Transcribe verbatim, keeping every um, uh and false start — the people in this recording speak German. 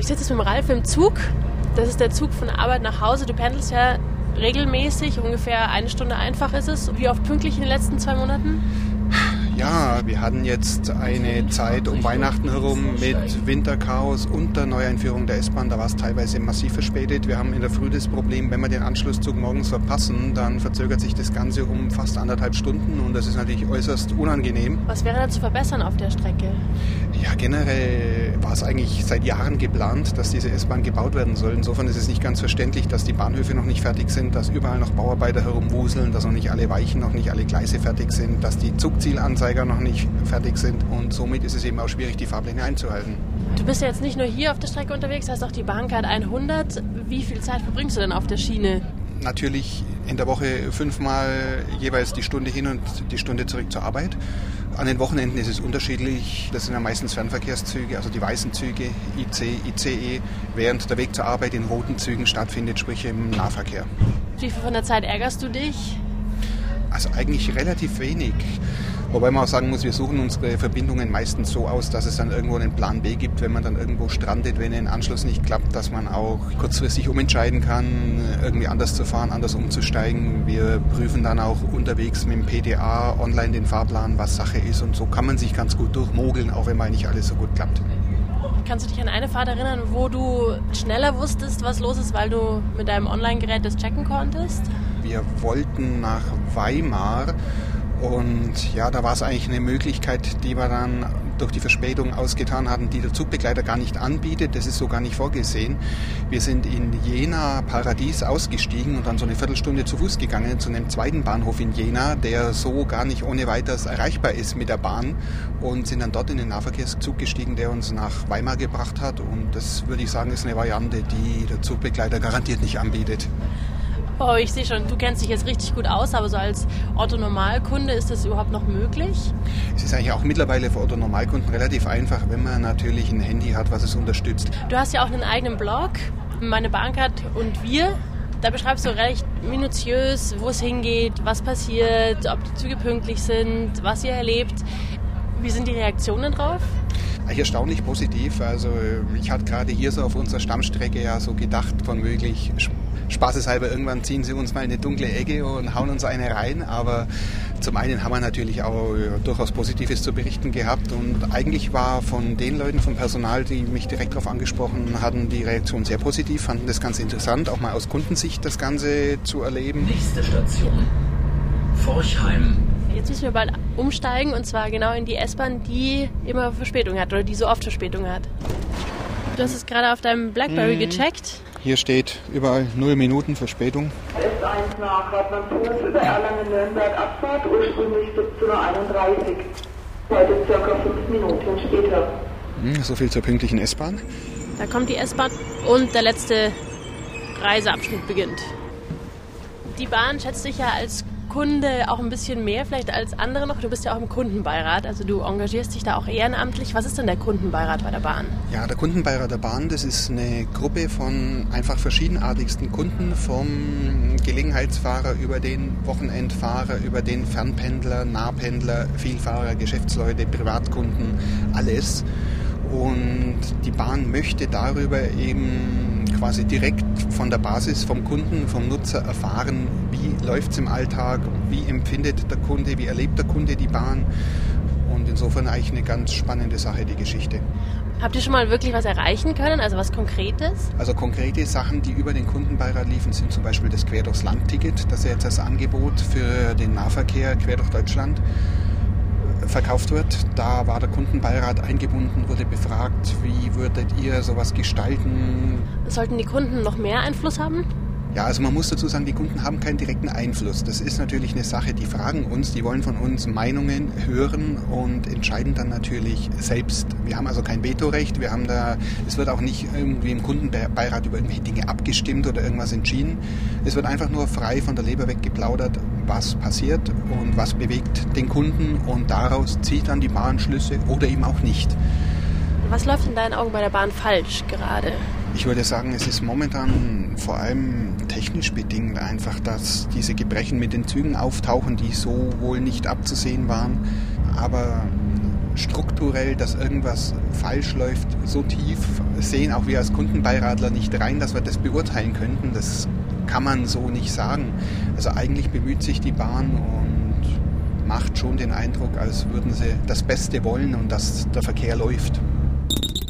Ich sitze jetzt mit dem Ralf im Zug. Das ist der Zug von der Arbeit nach Hause. Du pendelst ja regelmäßig, ungefähr eine Stunde einfach ist es. Wie oft pünktlich in den letzten zwei Monaten? Ja, wir hatten jetzt eine Zeit um Weihnachten herum mit Winterchaos und der Neueinführung der S-Bahn. Da war es teilweise massiv verspätet. Wir haben in der Früh das Problem, wenn wir den Anschlusszug morgens verpassen, dann verzögert sich das Ganze um fast anderthalb Stunden und das ist natürlich äußerst unangenehm. Was wäre da zu verbessern auf der Strecke? Ja, generell war es eigentlich seit Jahren geplant, dass diese S-Bahn gebaut werden soll. Insofern ist es nicht ganz verständlich, dass die Bahnhöfe noch nicht fertig sind, dass überall noch Bauarbeiter herumwuseln, dass noch nicht alle Weichen, noch nicht alle Gleise fertig sind, dass die Zugzielanzeiger noch nicht fertig sind und somit ist es eben auch schwierig, die Fahrpläne einzuhalten. Du bist ja jetzt nicht nur hier auf der Strecke unterwegs, hast auch die Bahncard hundert. Wie viel Zeit verbringst du denn auf der Schiene? Natürlich in der Woche fünfmal jeweils die Stunde hin und die Stunde zurück zur Arbeit. An den Wochenenden ist es unterschiedlich. Das sind ja meistens Fernverkehrszüge, also die weißen Züge, I C, I C E, während der Weg zur Arbeit in roten Zügen stattfindet, sprich im Nahverkehr. Wie viel von der Zeit ärgerst du dich? Also eigentlich relativ wenig. Wobei man auch sagen muss, wir suchen unsere Verbindungen meistens so aus, dass es dann irgendwo einen Plan B gibt, wenn man dann irgendwo strandet, wenn ein Anschluss nicht klappt, dass man auch kurzfristig umentscheiden kann, irgendwie anders zu fahren, anders umzusteigen. Wir prüfen dann auch unterwegs mit dem P D A online den Fahrplan, was Sache ist und so kann man sich ganz gut durchmogeln, auch wenn mal nicht alles so gut klappt. Kannst du dich an eine Fahrt erinnern, wo du schneller wusstest, was los ist, weil du mit deinem Online-Gerät das checken konntest? Wir wollten nach Weimar. Und ja, da war es eigentlich eine Möglichkeit, die wir dann durch die Verspätung ausgetan hatten, die der Zugbegleiter gar nicht anbietet. Das ist so gar nicht vorgesehen. Wir sind in Jena Paradies ausgestiegen und dann so eine Viertelstunde zu Fuß gegangen zu einem zweiten Bahnhof in Jena, der so gar nicht ohne weiteres erreichbar ist mit der Bahn und sind dann dort in den Nahverkehrszug gestiegen, der uns nach Weimar gebracht hat. Und das würde ich sagen, ist eine Variante, die der Zugbegleiter garantiert nicht anbietet. Oh, ich sehe schon, du kennst dich jetzt richtig gut aus, aber so als Otto-Normalkunde ist das überhaupt noch möglich? Es ist eigentlich auch mittlerweile für Otto-Normalkunden relativ einfach, wenn man natürlich ein Handy hat, was es unterstützt. Du hast ja auch einen eigenen Blog, meine Bahncard und wir. Da beschreibst du recht minutiös, wo es hingeht, was passiert, ob die Züge pünktlich sind, was ihr erlebt. Wie sind die Reaktionen drauf? Eigentlich erstaunlich positiv. Also ich hatte gerade hier so auf unserer Stammstrecke ja so gedacht, von möglich spaßeshalber, irgendwann ziehen sie uns mal in eine dunkle Ecke und hauen uns eine rein. Aber zum einen haben wir natürlich auch durchaus Positives zu berichten gehabt. Und eigentlich war von den Leuten vom Personal, die mich direkt darauf angesprochen hatten, die Reaktion sehr positiv, fanden das ganz interessant, auch mal aus Kundensicht das Ganze zu erleben. Nächste Station, Forchheim. Jetzt müssen wir bald umsteigen und zwar genau in die S-Bahn, die immer Verspätung hat oder die so oft Verspätung hat. Du hast es gerade auf deinem Blackberry mhm. gecheckt. Hier steht überall null Minuten Verspätung. S eins nach Radmann-Fuß über Erlangen-Nürnberg Abfahrt, ursprünglich siebzehn Uhr einunddreißig. Heute circa fünf Minuten später. So viel zur pünktlichen S-Bahn. Da kommt die S-Bahn und der letzte Reiseabschnitt beginnt. Die Bahn schätzt dich ja als Kunde auch ein bisschen mehr vielleicht als andere noch. Du bist ja auch im Kundenbeirat, also du engagierst dich da auch ehrenamtlich. Was ist denn der Kundenbeirat bei der Bahn? Ja, der Kundenbeirat der Bahn, das ist eine Gruppe von einfach verschiedenartigsten Kunden, vom Gelegenheitsfahrer über den Wochenendfahrer, über den Fernpendler, Nahpendler, Vielfahrer, Geschäftsleute, Privatkunden, alles. Und die Bahn möchte darüber eben quasi direkt von der Basis, vom Kunden, vom Nutzer erfahren, wie läuft es im Alltag, wie empfindet der Kunde, wie erlebt der Kunde die Bahn. Und insofern eigentlich eine ganz spannende Sache, die Geschichte. Habt ihr schon mal wirklich was erreichen können, also was Konkretes? Also konkrete Sachen, die über den Kundenbeirat liefen, sind zum Beispiel das Quer durchs Land-Ticket, das ja jetzt als Angebot für den Nahverkehr quer durch Deutschland verkauft wird. Da war der Kundenbeirat eingebunden, wurde befragt, wie würdet ihr sowas gestalten? Sollten die Kunden noch mehr Einfluss haben? Ja, also man muss dazu sagen, die Kunden haben keinen direkten Einfluss. Das ist natürlich eine Sache, die fragen uns, die wollen von uns Meinungen hören und entscheiden dann natürlich selbst. Wir haben also kein Vetorecht, wir haben da, es wird auch nicht irgendwie im Kundenbeirat über irgendwelche Dinge abgestimmt oder irgendwas entschieden. Es wird einfach nur frei von der Leber weg geplaudert, was passiert und was bewegt den Kunden und daraus zieht dann die Bahn Schlüsse oder eben auch nicht. Was läuft in deinen Augen bei der Bahn falsch gerade? Ich würde sagen, es ist momentan vor allem technisch bedingt einfach, dass diese Gebrechen mit den Zügen auftauchen, die so wohl nicht abzusehen waren. Aber strukturell, dass irgendwas falsch läuft, so tief sehen auch wir als Kundenbeiratler nicht rein, dass wir das beurteilen könnten. Das kann man so nicht sagen. Also eigentlich bemüht sich die Bahn und macht schon den Eindruck, als würden sie das Beste wollen und dass der Verkehr läuft.